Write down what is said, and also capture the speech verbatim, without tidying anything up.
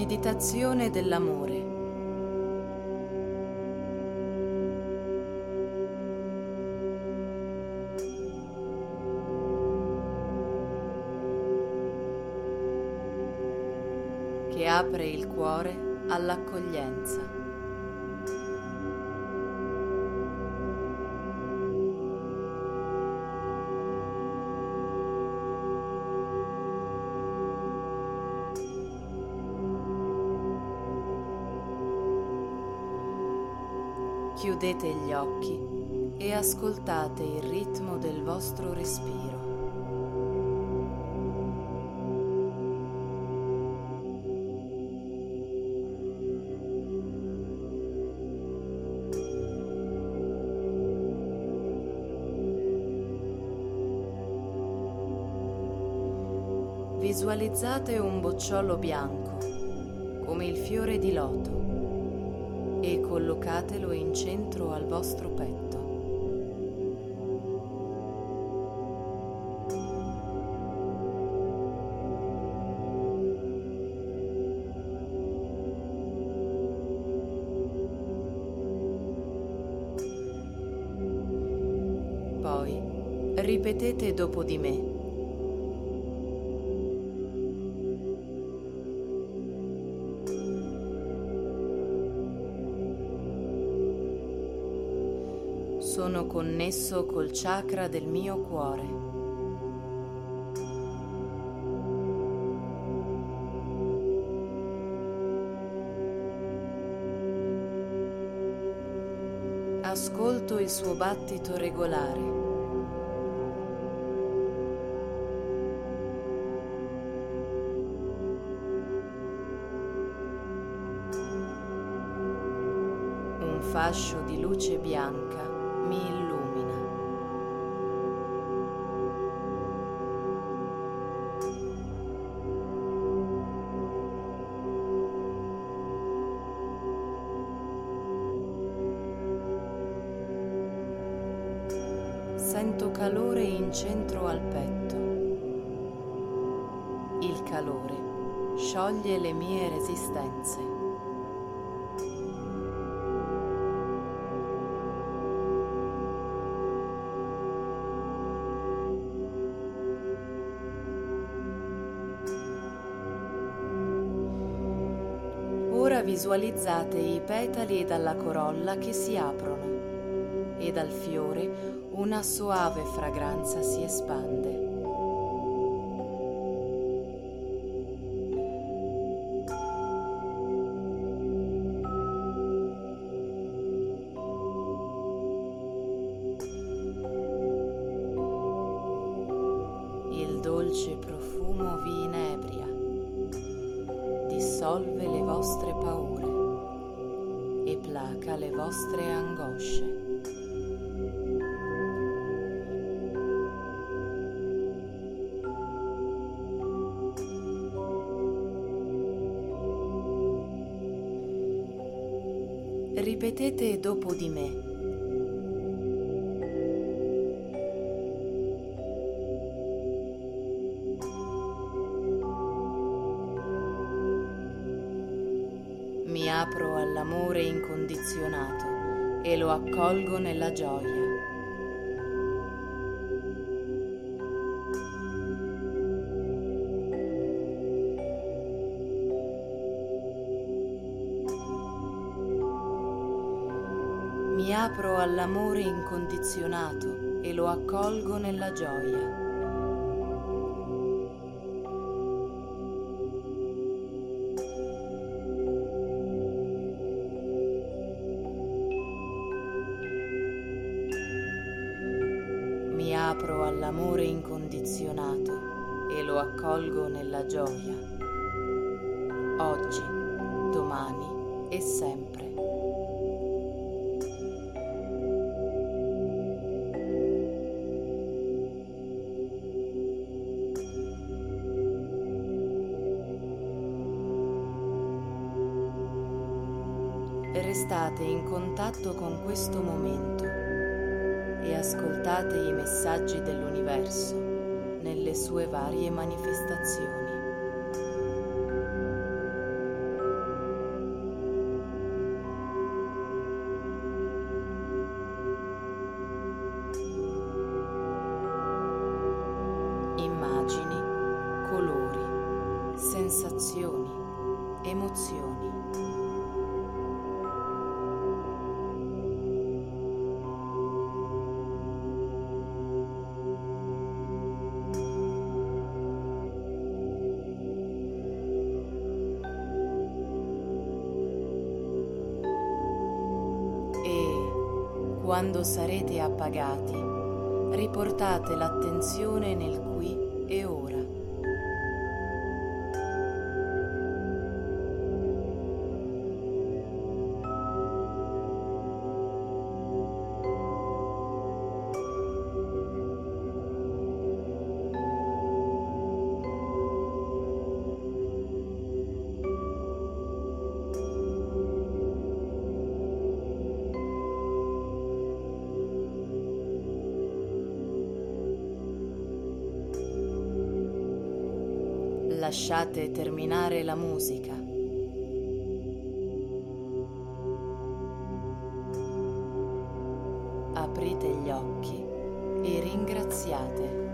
Meditazione dell'amore. Che apre il cuore all'accoglienza. Chiudete gli occhi e ascoltate il ritmo del vostro respiro. Visualizzate un bocciolo bianco, come il fiore di loto, e collocatelo in centro al vostro petto. Poi ripetete dopo di me. Sono connesso col chakra del mio cuore. Ascolto il suo battito regolare. Un fascio di luce bianca mi illumina. Sento calore in centro al petto. Il calore scioglie le mie resistenze. Ora visualizzate i petali dalla corolla che si aprono e dal fiore una soave fragranza si espande. Il dolce profumo vi inebria. Dissolve le vostre paure e placa le vostre angosce. Ripetete dopo di me. Mi apro all'amore incondizionato e lo accolgo nella gioia. Mi apro all'amore incondizionato e lo accolgo nella gioia. Mi apro all'amore incondizionato e lo accolgo nella gioia, oggi, domani e sempre. Restate in contatto con questo momento e ascoltate i messaggi dell'universo nelle sue varie manifestazioni. emozioni. E quando sarete appagati, riportate l'attenzione nel qui e ora. Lasciate terminare la musica. Aprite gli occhi e ringraziate.